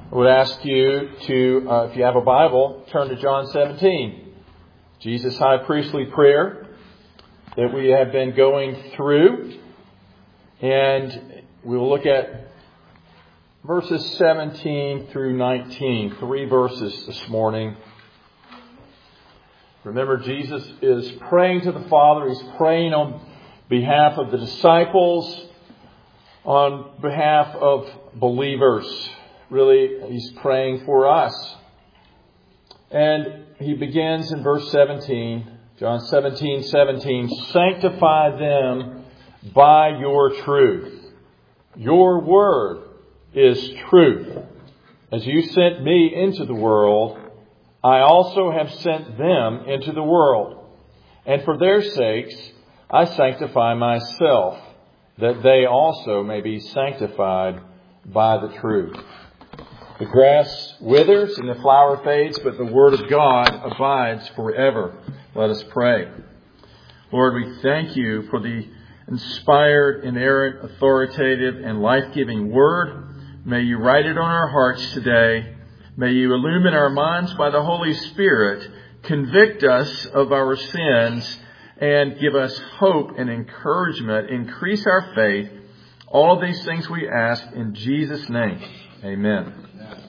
I would ask you to, if you have a Bible, turn to John 17. Jesus' high priestly prayer that we have been going through. And we will look at verses 17 through 19. 3 verses this morning. Remember, Jesus is praying to the Father. He's praying on behalf of the disciples, on behalf of believers. Really, he's praying for us. And he begins in verse 17, John 17:17, sanctify them by your truth. Your word is truth. As you sent me into the world, I also have sent them into the world. And for their sakes, I sanctify myself, that they also may be sanctified by the truth. The grass withers and the flower fades, but the word of God abides forever. Let us pray. Lord, we thank you for the inspired, inerrant, authoritative, and life-giving word. May you write it on our hearts today. May you illumine our minds by the Holy Spirit, convict us of our sins, and give us hope and encouragement. Increase our faith. All of these things we ask in Jesus' name. Amen.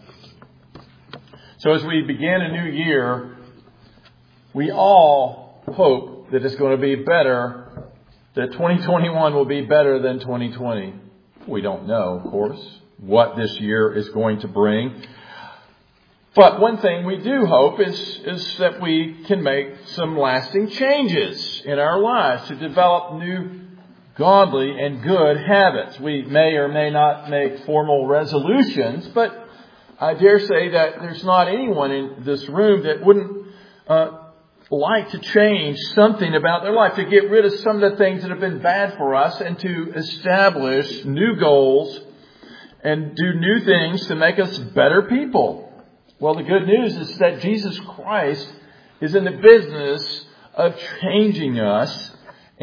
So as we begin a new year, we all hope that it's going to be better, that 2021 will be better than 2020. We don't know, of course, what this year is going to bring. But one thing we do hope is that we can make some lasting changes in our lives to develop new godly and good habits. We may or may not make formal resolutions, but I dare say that there's not anyone in this room that wouldn't like to change something about their life, to get rid of some of the things that have been bad for us and to establish new goals and do new things to make us better people. Well, the good news is that Jesus Christ is in the business of changing us,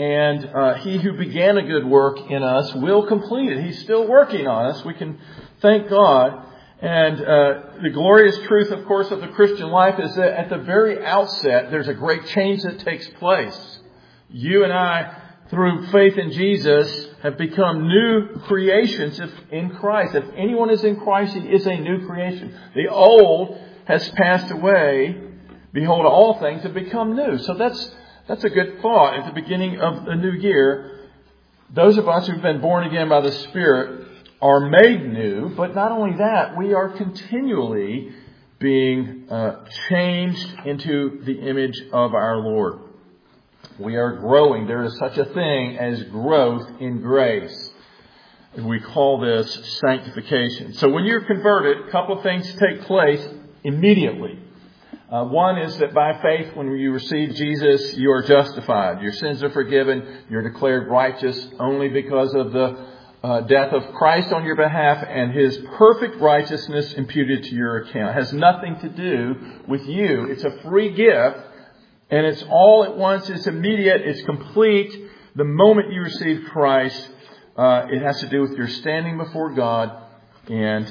and He who began a good work in us will complete it. He's still working on us. We can thank God. And the glorious truth, of course, of the Christian life is that at the very outset, there's a great change that takes place. You and I, through faith in Jesus, have become new creations in Christ. If anyone is in Christ, he is a new creation. The old has passed away. Behold, all things have become new. So that's a good thought at the beginning of the new year. Those of us who've been born again by the Spirit are made new, but not only that, we are continually being changed into the image of our Lord. We are growing. There is such a thing as growth in grace. We call this sanctification. So when you're converted, a couple of things take place immediately. One is that by faith, when you receive Jesus, you are justified. Your sins are forgiven. You're declared righteous only because of the death of Christ on your behalf and His perfect righteousness imputed to your account. It has nothing to do with you. It's a free gift, and it's all at once. It's immediate. It's complete. The moment you receive Christ, it has to do with your standing before God, and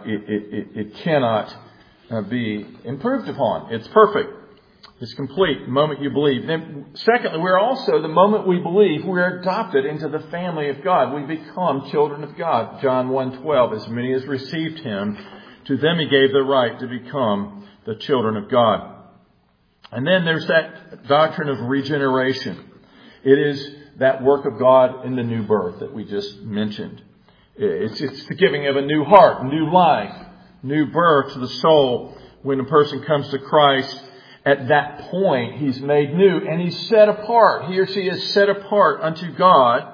it cannot be improved upon. It's perfect. It's complete the moment you believe. Then, secondly, the moment we believe, we're adopted into the family of God. We become children of God. John 1:12, as many as received Him, to them He gave the right to become the children of God. And then there's that doctrine of regeneration. It is that work of God in the new birth that we just mentioned. It's the giving of a new heart, new life, new birth to the soul. When a person comes to Christ, at that point, he's made new and he's set apart. He or she is set apart unto God.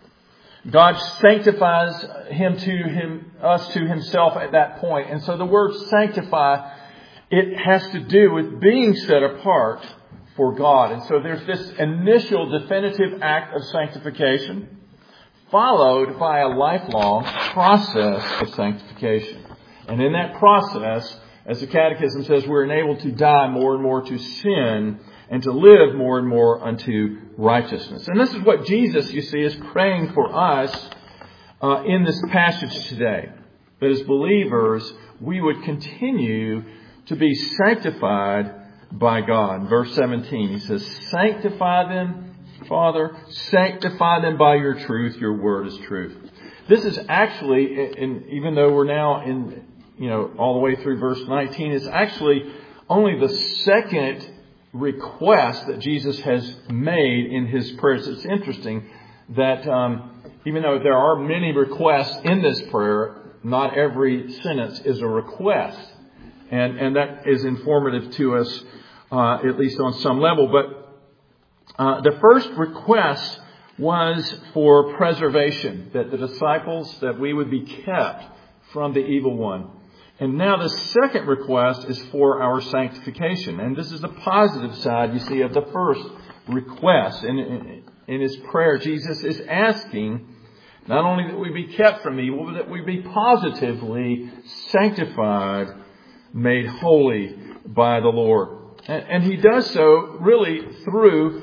God sanctifies us to Himself at that point. And so the word sanctify, it has to do with being set apart for God. And so there's this initial definitive act of sanctification, followed by a lifelong process of sanctification. And in that process, as the Catechism says, we're enabled to die more and more to sin and to live more and more unto righteousness. And this is what Jesus, you see, is praying for us in this passage today. that as believers, we would continue to be sanctified by God. Verse 17, he says, sanctify them, Father, sanctify them by your truth. Your word is truth. This is actually, even though we're now in, all the way through verse 19, it's actually only the second request that Jesus has made in his prayers. It's interesting that even though there are many requests in this prayer, not every sentence is a request. And that is informative to us, at least on some level. But the first request was for preservation, that the disciples, that we would be kept from the evil one. And now the second request is for our sanctification. And this is the positive side, you see, of the first request. In his prayer, Jesus is asking not only that we be kept from evil, but that we be positively sanctified, made holy by the Lord. And he does so really through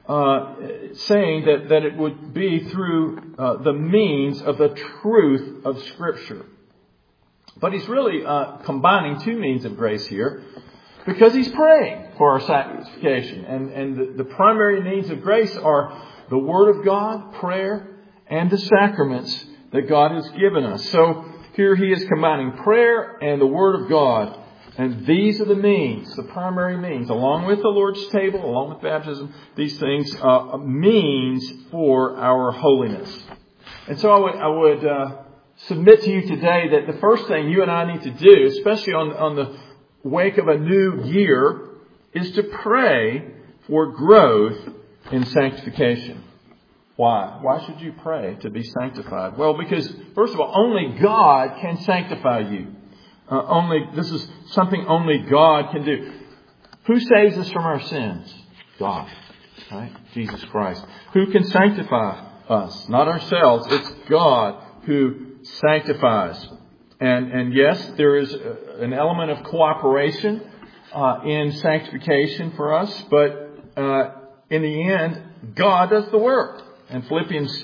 saying that it would be through the means of the truth of Scripture. But he's really combining two means of grace here, because he's praying for our sanctification. And the primary means of grace are the Word of God, prayer, and the sacraments that God has given us. So here he is combining prayer and the Word of God. And these are the means, the primary means, along with the Lord's table, along with baptism, these things, means for our holiness. And so I would submit to you today that the first thing you and I need to do, especially on the wake of a new year, is to pray for growth in sanctification. Why? Why should you pray to be sanctified? Well, because, first of all, only God can sanctify you. This is something only God can do. Who saves us from our sins? God. Right? Jesus Christ. Who can sanctify us? Not ourselves. It's God who sanctifies. And yes, there is an element of cooperation in sanctification for us, but in the end, God does the work. And Philippians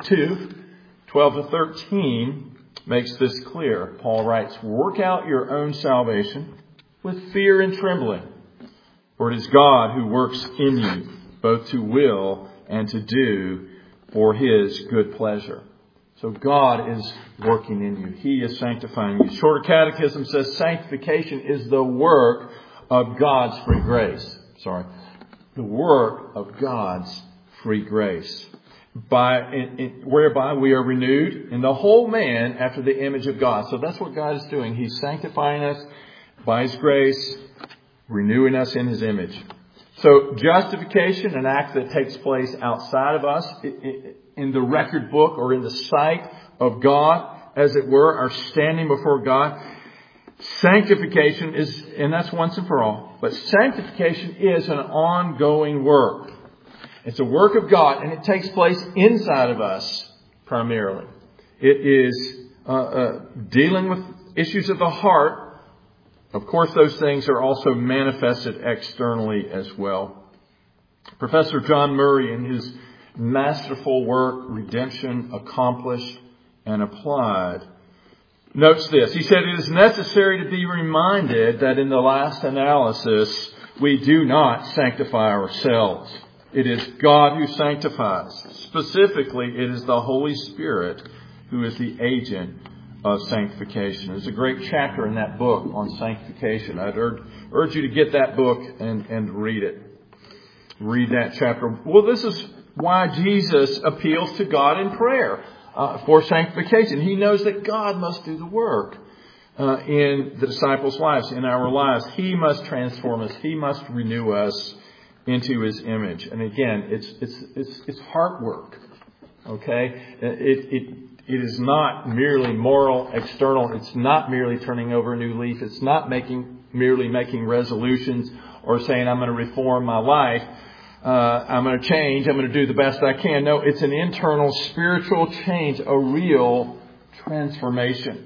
2:12-13 makes this clear. Paul writes, work out your own salvation with fear and trembling, for it is God who works in you, both to will and to do for His good pleasure. So God is working in you. He is sanctifying you. Shorter Catechism says sanctification is the work of God's free grace. The work of God's free grace. Whereby we are renewed in the whole man after the image of God. So that's what God is doing. He's sanctifying us by His grace, renewing us in His image. So justification, an act that takes place outside of us, in the record book or in the sight of God, as it were, our standing before God. Sanctification is, and that's once and for all, but sanctification is an ongoing work. It's a work of God, and it takes place inside of us primarily. It is dealing with issues of the heart. Of course, those things are also manifested externally as well. Professor John Murray, in his masterful work, Redemption Accomplished and Applied, notes this. He said, it is necessary to be reminded that in the last analysis, we do not sanctify ourselves. It is God who sanctifies. Specifically, it is the Holy Spirit who is the agent of sanctification. There's a great chapter in that book on sanctification. I'd urge you to get that book and read it. Read that chapter. Well, this is why Jesus appeals to God in prayer for sanctification. He knows that God must do the work in the disciples' lives, in our lives. He must transform us. He must renew us into His image. And again, it's heart work. Okay? It is not merely moral, external. It's not merely turning over a new leaf. It's not merely making resolutions or saying, I'm going to reform my life. I'm going to change. I'm going to do the best I can. No, it's an internal spiritual change, a real transformation.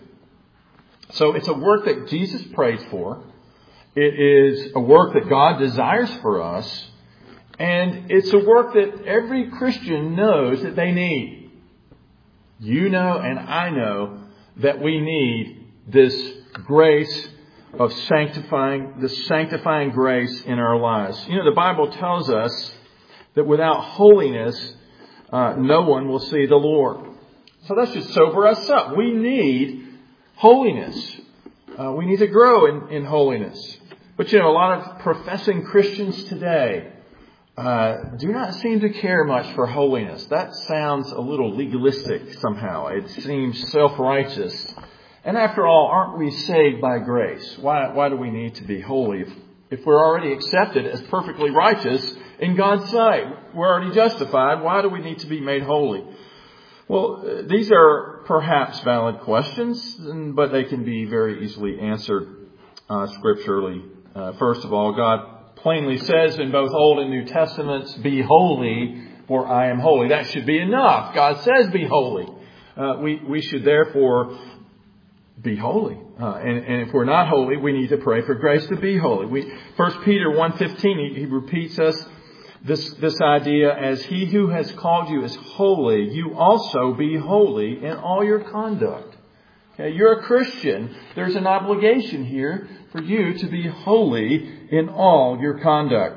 So it's a work that Jesus prays for. It is a work that God desires for us. And it's a work that every Christian knows that they need. You know and I know that we need this grace of sanctifying grace in our lives. You know, the Bible tells us that without holiness, no one will see the Lord. So that should sober us up. We need holiness. We need to grow in holiness. But you know, a lot of professing Christians today do not seem to care much for holiness. That sounds a little legalistic somehow. It seems self-righteous. And after all, aren't we saved by grace? Why do we need to be holy? If we're already accepted as perfectly righteous in God's sight, we're already justified, why do we need to be made holy? Well, these are perhaps valid questions, but they can be very easily answered scripturally. First of all, God plainly says in both Old and New Testaments, "Be holy, for I am holy." That should be enough. God says, "Be holy." We should therefore be holy. And if we're not holy, we need to pray for grace to be holy. 1 Peter 1:15, he repeats us this idea, "As he who has called you is holy, you also be holy in all your conduct." Okay, you're a Christian. There's an obligation here for you to be holy in all your conduct.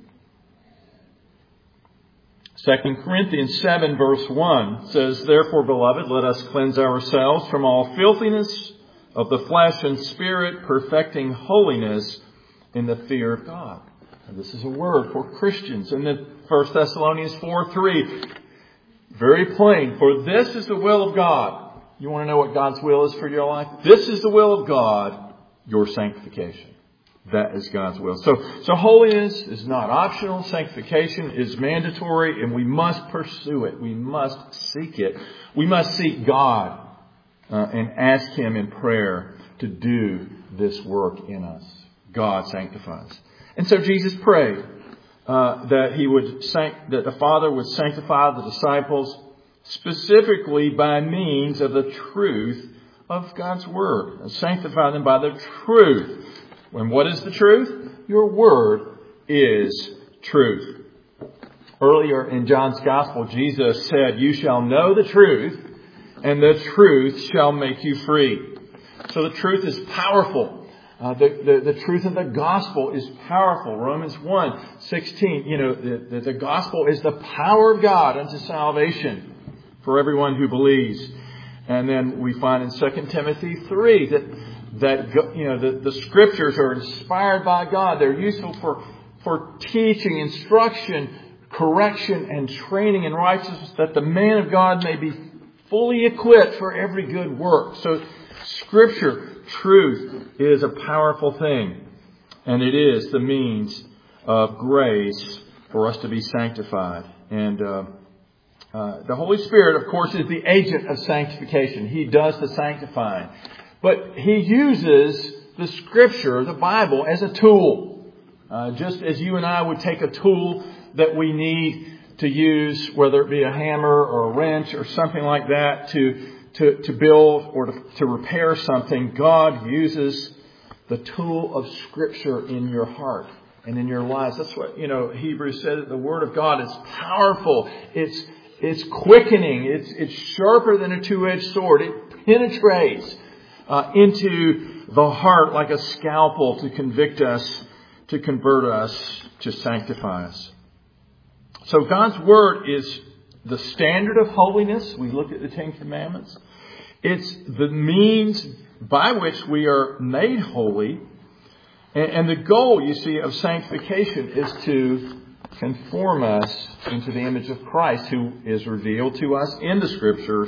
2 Corinthians 7 verse 1 says, "Therefore, beloved, let us cleanse ourselves from all filthiness of the flesh and spirit, perfecting holiness in the fear of God." And this is a word for Christians. And then 1 Thessalonians 4:3, very plain, "For this is the will of God." You want to know what God's will is for your life? This is the will of God, your sanctification. That is God's will. So holiness is not optional. Sanctification is mandatory, and we must pursue it. We must seek it. We must seek God and ask Him in prayer to do this work in us. God sanctifies. And so Jesus prayed that the Father would sanctify the disciples specifically by means of the truth of God's Word. And sanctify them by the truth. And what is the truth? Your Word is truth. Earlier in John's Gospel, Jesus said, "You shall know the truth, and the truth shall make you free." So the truth is powerful. The truth of the gospel is powerful. Romans 1:16, the gospel is the power of God unto salvation for everyone who believes. And then we find in 2 Timothy 3 that the scriptures are inspired by God. They're useful for teaching, instruction, correction, and training in righteousness, that the man of God may be fully equipped for every good work. So Scripture, truth, is a powerful thing. And it is the means of grace for us to be sanctified. And the Holy Spirit, of course, is the agent of sanctification. He does the sanctifying. But He uses the Scripture, the Bible, as a tool. Just as you and I would take a tool that we need to use, whether it be a hammer or a wrench or something like that, to build or to repair something, God uses the tool of Scripture in your heart and in your lives. That's what, Hebrews said, that the Word of God is powerful. It's quickening. It's sharper than a two-edged sword. It penetrates into the heart like a scalpel to convict us, to convert us, to sanctify us. So God's Word is the standard of holiness. We look at the Ten Commandments. It's the means by which we are made holy. And the goal, you see, of sanctification is to conform us into the image of Christ, who is revealed to us in the Scriptures.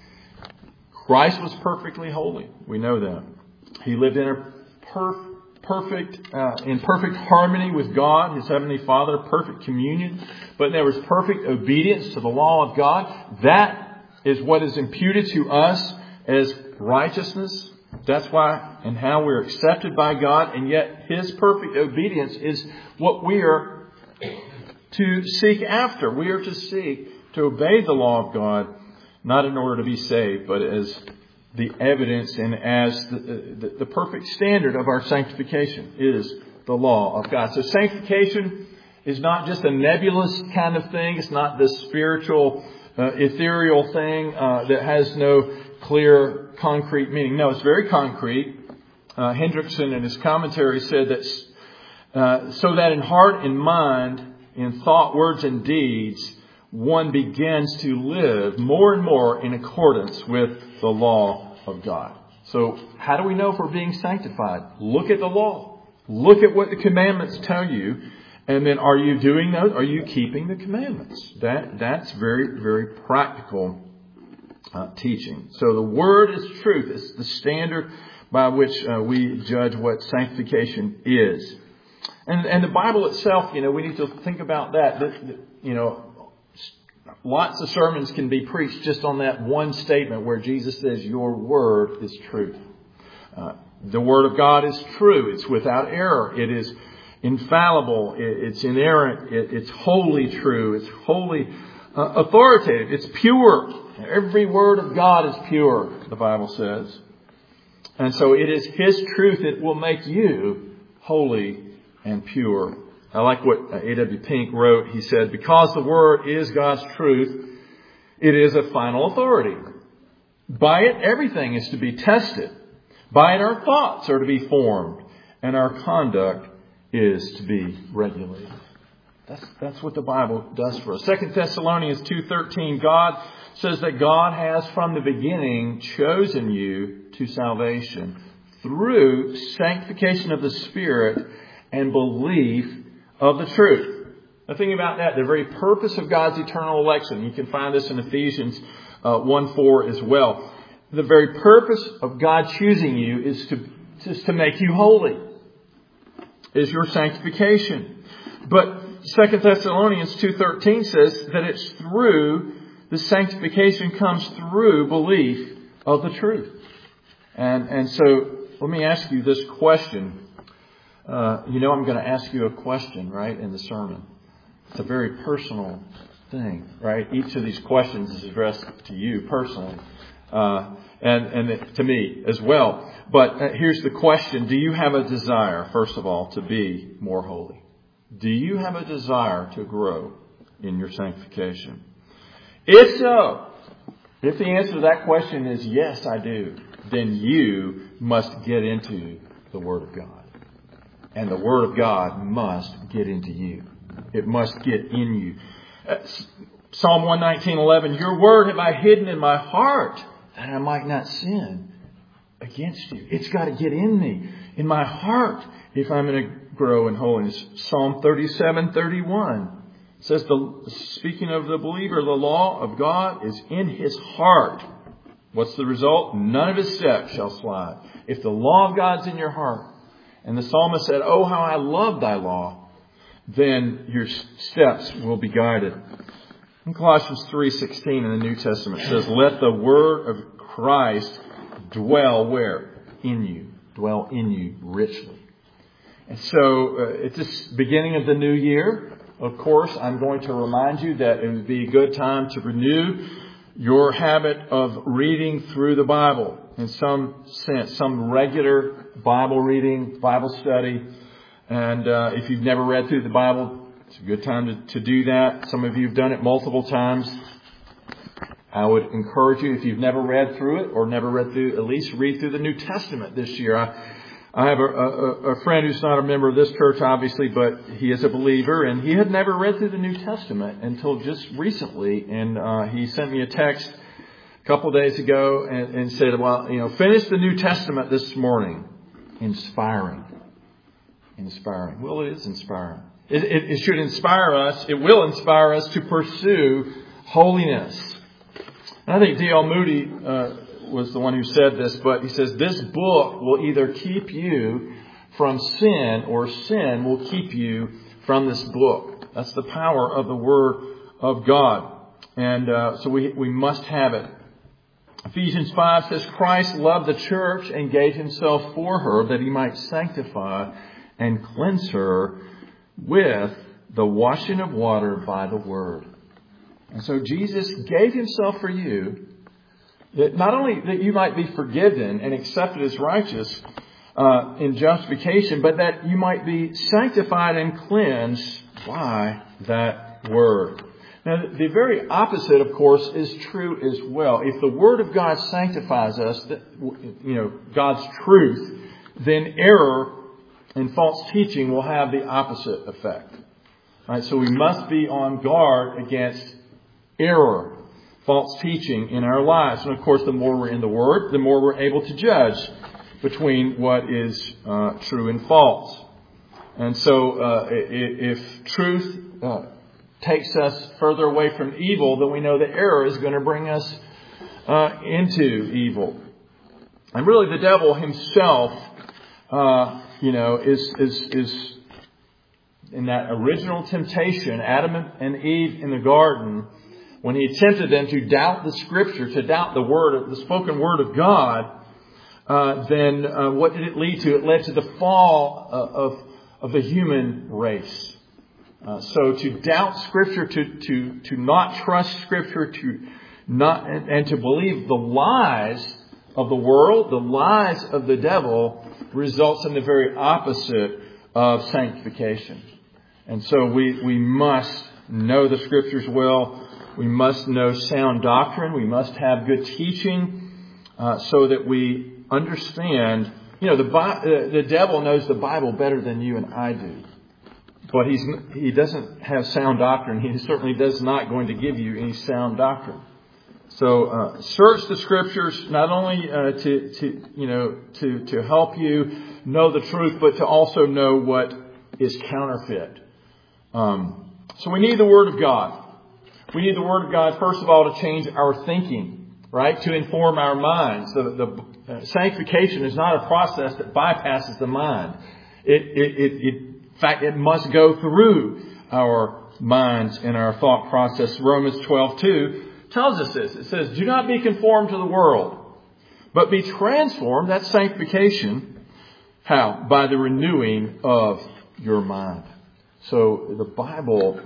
Christ was perfectly holy. We know that. He lived in a perfect harmony with God, His Heavenly Father, perfect communion. But there was perfect obedience to the law of God. That is what is imputed to us as righteousness. That's why and how we're accepted by God. And yet His perfect obedience is what we are to seek after. We are to seek to obey the law of God, not in order to be saved, but as the evidence and as the perfect standard of our sanctification is the law of God. So sanctification is not just a nebulous kind of thing. It's not this spiritual, ethereal thing that has no clear, concrete meaning. No, it's very concrete. Hendrickson in his commentary said that so that in heart and mind, in thought, words, and deeds, one begins to live more and more in accordance with the law of God. So how do we know if we're being sanctified? Look at the law. Look at what the commandments tell you. And then are you doing those? Are you keeping the commandments? That's very, very practical teaching. So the Word is truth. It's the standard by which we judge what sanctification is. And the Bible itself, we need to think about that. Lots of sermons can be preached just on that one statement where Jesus says, your word is truth. The Word of God is true. It's without error. It is infallible. It's inerrant. It's wholly true. It's wholly authoritative. It's pure. Every word of God is pure, the Bible says. And so it is His truth that will make you holy and pure. I like what A.W. Pink wrote. He said, because the Word is God's truth, it is a final authority. By it, everything is to be tested. By it, our thoughts are to be formed, and our conduct is to be regulated. That's what the Bible does for us. 2 Thessalonians 2:13, God says that God has from the beginning chosen you to salvation through sanctification of the Spirit and belief of the truth. Now think about that. The very purpose of God's eternal election. You can find this in Ephesians 1:4 as well. The very purpose of God choosing you is to make you holy. Is your sanctification. But 2 Thessalonians 2:13 says that it's through the sanctification comes through belief of the truth. And so let me ask you this question. I'm going to ask you a question, right, in the sermon. It's a very personal thing, right? Each of these questions is addressed to you personally, and to me as well. But here's the question. Do you have a desire, first of all, to be more holy? Do you have a desire to grow in your sanctification? If so, if the answer to that question is yes, I do, then you must get into the Word of God. And the Word of God must get into you. It must get in you. Psalm 119:11, your word have I hidden in my heart that I might not sin against you. It's got to get in me, in my heart, if I'm going to grow in holiness. Psalm 37:31 says, speaking of the believer, the law of God is in his heart. What's the result? None of his steps shall slide. If the law of God's in your heart, and the psalmist said, oh, how I love thy law, then your steps will be guided. In Colossians 3:16 in the New Testament, it says, let the word of Christ dwell where? In you. Dwell in you richly. And so at this beginning of the new year, of course, I'm going to remind you that it would be a good time to renew your habit of reading through the Bible in some sense, some regular Bible reading, Bible study. And if you've never read through the Bible, it's a good time to do that. Some of you have done it multiple times. I would encourage you, if you've never read through it or never read through, at least read through the New Testament this year. I have a friend who's not a member of this church, obviously, but he is a believer, and he had never read through the New Testament until just recently. And he sent me a text a couple of days ago and said, well, finish the New Testament this morning. Inspiring. Well, it is inspiring. It should inspire us. It will inspire us to pursue holiness. And I think D.L. Moody was the one who said this, but he says, this book will either keep you from sin or sin will keep you from this book. That's the power of the Word of God. And so we must have it. Ephesians 5 says, Christ loved the church and gave himself for her that he might sanctify and cleanse her with the washing of water by the Word. And so Jesus gave himself for you, that not only that you might be forgiven and accepted as righteous in justification, but that you might be sanctified and cleansed by that Word. Now, the very opposite, of course, is true as well. If the Word of God sanctifies us, God's truth, then error and false teaching will have the opposite effect. Right? So we must be on guard against error, false teaching in our lives. And of course, the more we're in the Word, the more we're able to judge between what is true and false. And so if truth takes us further away from evil, then we know that error is going to bring us into evil. And really the devil himself, is in that original temptation, Adam and Eve in the garden, when he tempted them to doubt the Scripture, to doubt the spoken Word of God, then what did it lead to? It led to the fall of the human race. So to doubt Scripture, to not trust Scripture, and to believe the lies of the world, the lies of the devil, results in the very opposite of sanctification. And so we must know the Scriptures well. We must know sound doctrine. We must have good teaching so that we understand. The devil knows the Bible better than you and I do. But he doesn't have sound doctrine. He certainly is not going to give you any sound doctrine. So search the Scriptures not only to help you know the truth, but to also know what is counterfeit. So we need the Word of God. We need the Word of God, first of all, to change our thinking, right? To inform our minds. The sanctification is not a process that bypasses the mind. In fact, it must go through our minds and our thought process. Romans 12:2 tells us this. It says, do not be conformed to the world, but be transformed. That's sanctification. How? By the renewing of your mind. So the Bible,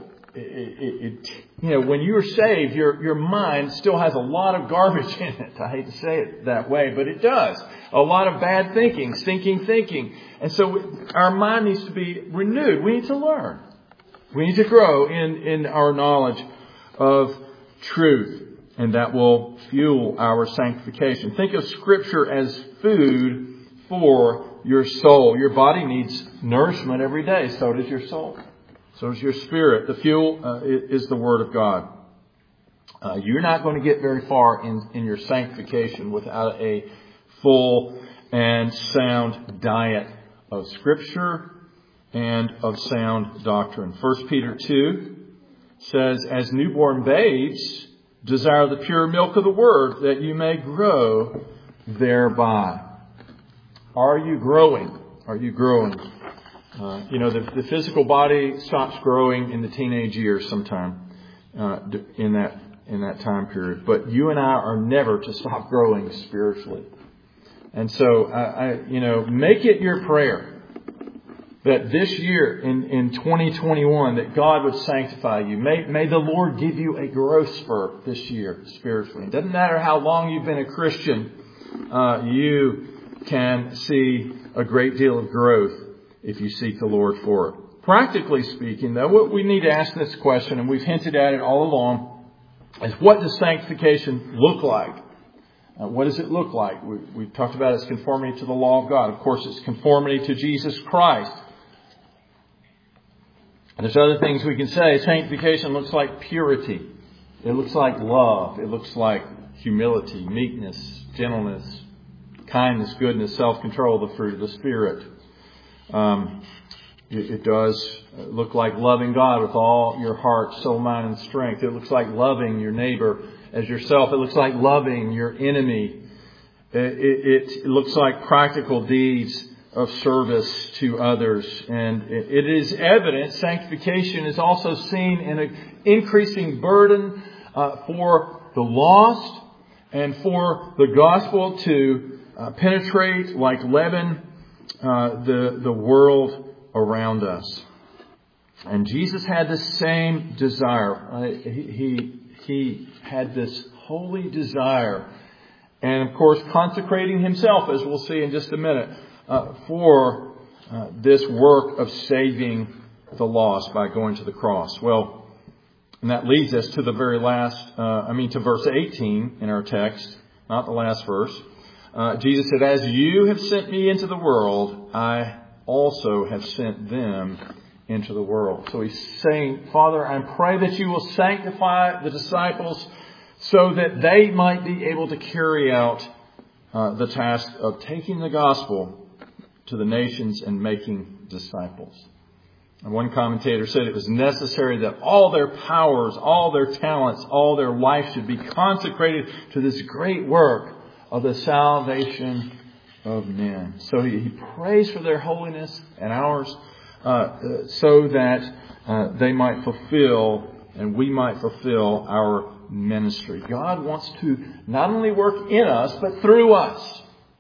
when you're saved, your mind still has a lot of garbage in it. I hate to say it that way, but it does. A lot of bad thinking, stinking thinking. And so our mind needs to be renewed. We need to learn. We need to grow in our knowledge of truth. And that will fuel our sanctification. Think of Scripture as food for your soul. Your body needs nourishment every day. So does your soul. So does your spirit. The fuel is the Word of God. You're not going to get very far in your sanctification without a full and sound diet of Scripture and of sound doctrine. 1 Peter 2 says, as newborn babes, desire the pure milk of the Word, that you may grow thereby. Are you growing? Are you growing? The physical body stops growing in the teenage years sometime in that time period. But you and I are never to stop growing spiritually. And so, make it your prayer that this year in 2021 that God would sanctify you. May the Lord give you a growth spurt this year spiritually. It doesn't matter how long you've been a Christian. You can see a great deal of growth if you seek the Lord for it. Practically speaking, though, what we need to ask this question, and we've hinted at it all along, is what does sanctification look like? What does it look like? We've talked about its conformity to the law of God. Of course, it's conformity to Jesus Christ. And there's other things we can say. Sanctification looks like purity. It looks like love. It looks like humility, meekness, gentleness, kindness, goodness, self-control, the fruit of the Spirit. It does look like loving God with all your heart, soul, mind, and strength. It looks like loving your neighbor as yourself. It looks like loving your enemy. It looks like practical deeds of service to others. And it is evident sanctification is also seen in an increasing burden for the lost and for the gospel to penetrate like leaven the world around us. And Jesus had the same desire. He had this holy desire. And of course, consecrating himself, as we'll see in just a minute, for this work of saving the lost by going to the cross. Well, And that leads us to the very last, to verse 18 in our text, not the last verse. Jesus said, as you have sent me into the world, I also have sent them into the world. So he's saying, Father, I pray that you will sanctify the disciples so that they might be able to carry out the task of taking the gospel to the nations and making disciples. And one commentator said it was necessary that all their powers, all their talents, all their life should be consecrated to this great work of the salvation of men. So he prays for their holiness and ours so that they might fulfill and we might fulfill our ministry. God wants to not only work in us, but through us.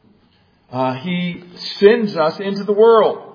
He sends us into the world.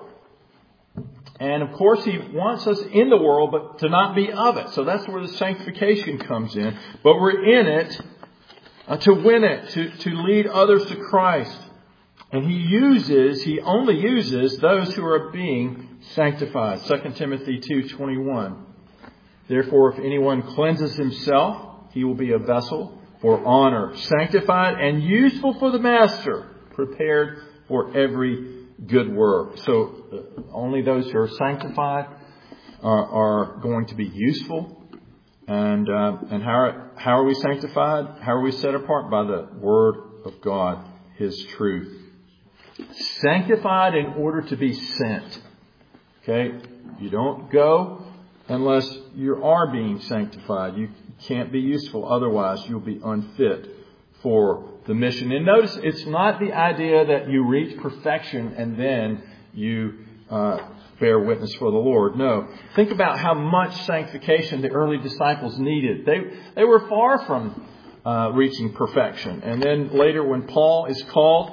And of course, He wants us in the world, but to not be of it. So that's where the sanctification comes in. But we're in it to win it, to lead others to Christ. And He only uses those who are being sanctified. 2 Timothy 2:21. Therefore, if anyone cleanses himself, he will be a vessel for honor, sanctified and useful for the master, prepared for every good work. So only those who are sanctified are going to be useful. And how are we sanctified? How are we set apart? By the Word of God, His truth. Sanctified in order to be sent. Okay? You don't go unless you are being sanctified. You can't be useful. Otherwise, you'll be unfit for the mission. And notice, it's not the idea that you reach perfection and then you bear witness for the Lord. No. Think about how much sanctification the early disciples needed. They were far from reaching perfection. And then later when Paul is called,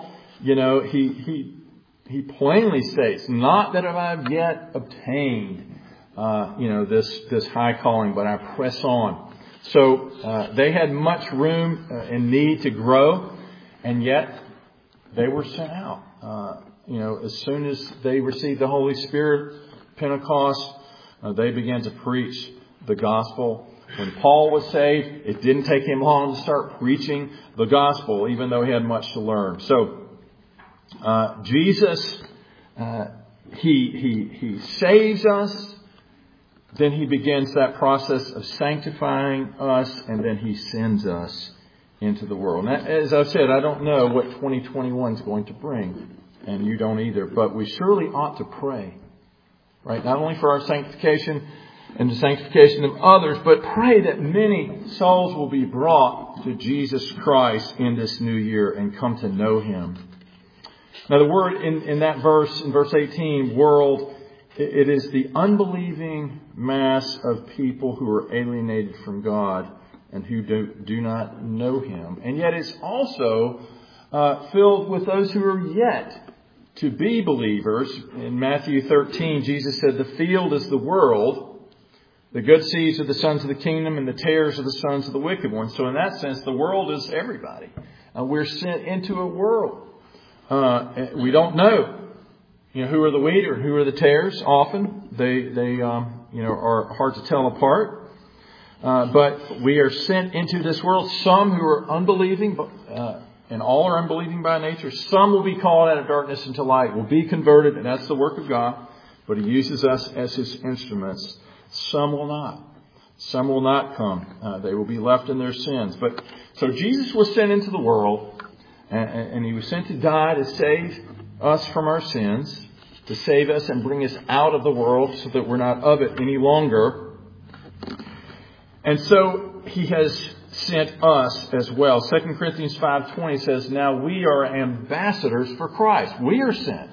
he plainly states, not that I've yet obtained this high calling, but I press on. So they had much room and need to grow, and yet they were sent out. As soon as they received the Holy Spirit, Pentecost, they began to preach the gospel. When Paul was saved, it didn't take him long to start preaching the gospel, even though he had much to learn. So Jesus, he saves us. Then He begins that process of sanctifying us, and then He sends us into the world. Now, as I've said, I don't know what 2021 is going to bring, and you don't either. But we surely ought to pray, right? Not only for our sanctification and the sanctification of others, but pray that many souls will be brought to Jesus Christ in this new year and come to know Him. Now, the word in that verse, in verse 18, world, it is the unbelieving mass of people who are alienated from God and who do not know Him. And yet it's also filled with those who are yet to be believers. In Matthew 13, Jesus said, the field is the world. The good seeds are the sons of the kingdom, and the tares are the sons of the wicked one. So in that sense, the world is everybody. We're sent into a world. We don't know. Who are the wheat or who are the tares? Often they are hard to tell apart. But we are sent into this world. Some who are unbelieving, and all are unbelieving by nature. Some will be called out of darkness into light, will be converted, and that's the work of God. But He uses us as His instruments. Some will not. Some will not come. They will be left in their sins. So Jesus was sent into the world, and He was sent to die to save us from our sins, to save us and bring us out of the world so that we're not of it any longer. And so He has sent us as well. 2 Corinthians 5:20 says, now we are ambassadors for Christ. We are sent.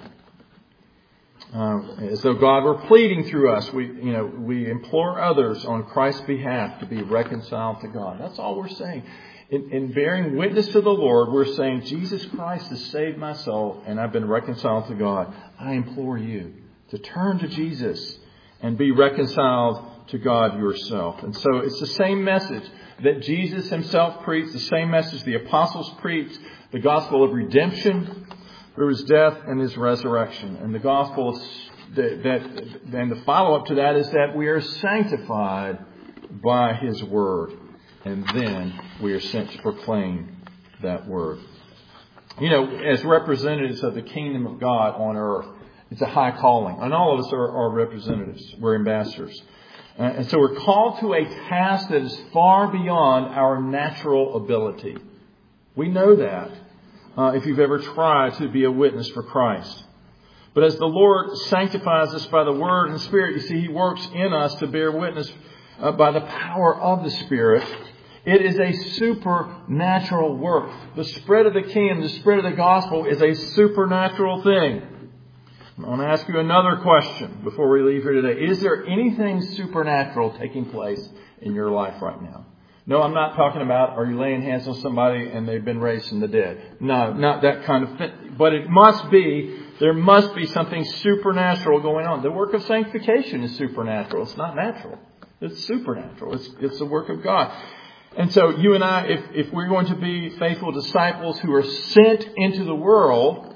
As though God were pleading through us. We implore others on Christ's behalf to be reconciled to God. That's all we're saying. In bearing witness to the Lord, we're saying, Jesus Christ has saved my soul and I've been reconciled to God. I implore you to turn to Jesus and be reconciled to God yourself. And so it's the same message that Jesus Himself preached, the same message the apostles preached, the gospel of redemption through His death and His resurrection. And the gospel and the follow-up to that is that we are sanctified by His Word. And then we are sent to proclaim that Word. You know, as representatives of the kingdom of God on earth, it's a high calling. And all of us are representatives. We're ambassadors. And so we're called to a task that is far beyond our natural ability. We know that if you've ever tried to be a witness for Christ. But as the Lord sanctifies us by the Word and Spirit, you see, He works in us to bear witness by the power of the Spirit. It is a supernatural work. The spread of the kingdom, the spread of the gospel is a supernatural thing. I want to ask you another question before we leave here today. Is there anything supernatural taking place in your life right now? No, I'm not talking about are you laying hands on somebody and they've been raised from the dead. No, not that kind of thing. But there must be something supernatural going on. The work of sanctification is supernatural. It's not natural. It's supernatural. It's the work of God. And so you and I, if we're going to be faithful disciples who are sent into the world,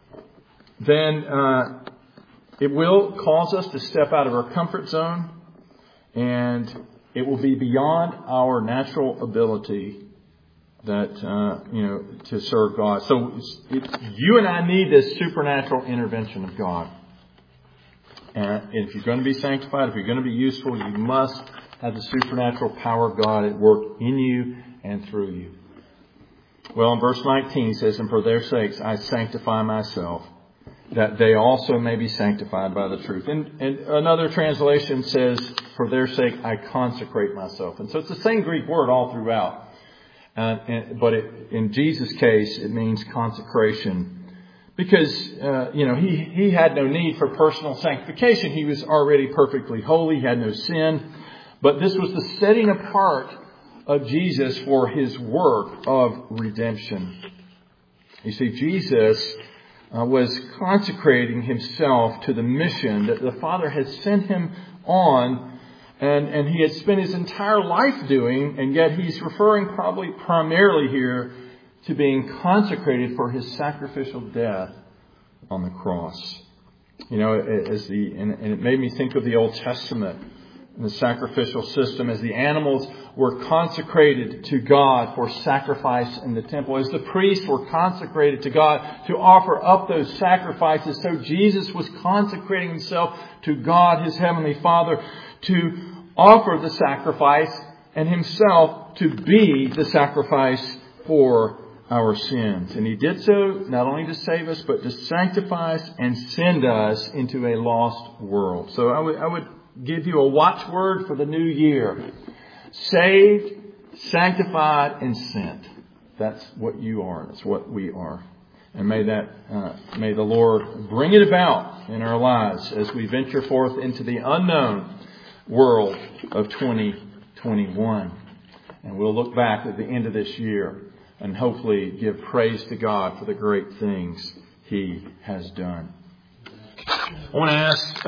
then it will cause us to step out of our comfort zone, and it will be beyond our natural ability that to serve God. So you and I need this supernatural intervention of God. And if you're going to be sanctified, if you're going to be useful, you must have the supernatural power of God at work in you and through you. Well, in verse 19 it says, "And for their sakes I sanctify myself, that they also may be sanctified by the truth." And another translation says, "For their sake I consecrate myself." And so it's the same Greek word all throughout. But in Jesus' case, it means consecration. Because, he had no need for personal sanctification. He was already perfectly holy. He had no sin. But this was the setting apart of Jesus for His work of redemption. You see, Jesus was consecrating Himself to the mission that the Father had sent Him on, and He had spent His entire life doing, and yet He's referring probably primarily here to being consecrated for His sacrificial death on the cross. And it made me think of the Old Testament and the sacrificial system as the animals were consecrated to God for sacrifice in the temple. As the priests were consecrated to God to offer up those sacrifices, so Jesus was consecrating Himself to God, His Heavenly Father, to offer the sacrifice and Himself to be the sacrifice for our sins. And He did so not only to save us, but to sanctify us and send us into a lost world. So I would give you a watchword for the new year. Saved, sanctified, and sent. That's what you are. That's what we are. And may the Lord bring it about in our lives as we venture forth into the unknown world of 2021. And we'll look back at the end of this year and hopefully give praise to God for the great things He has done. I want to ask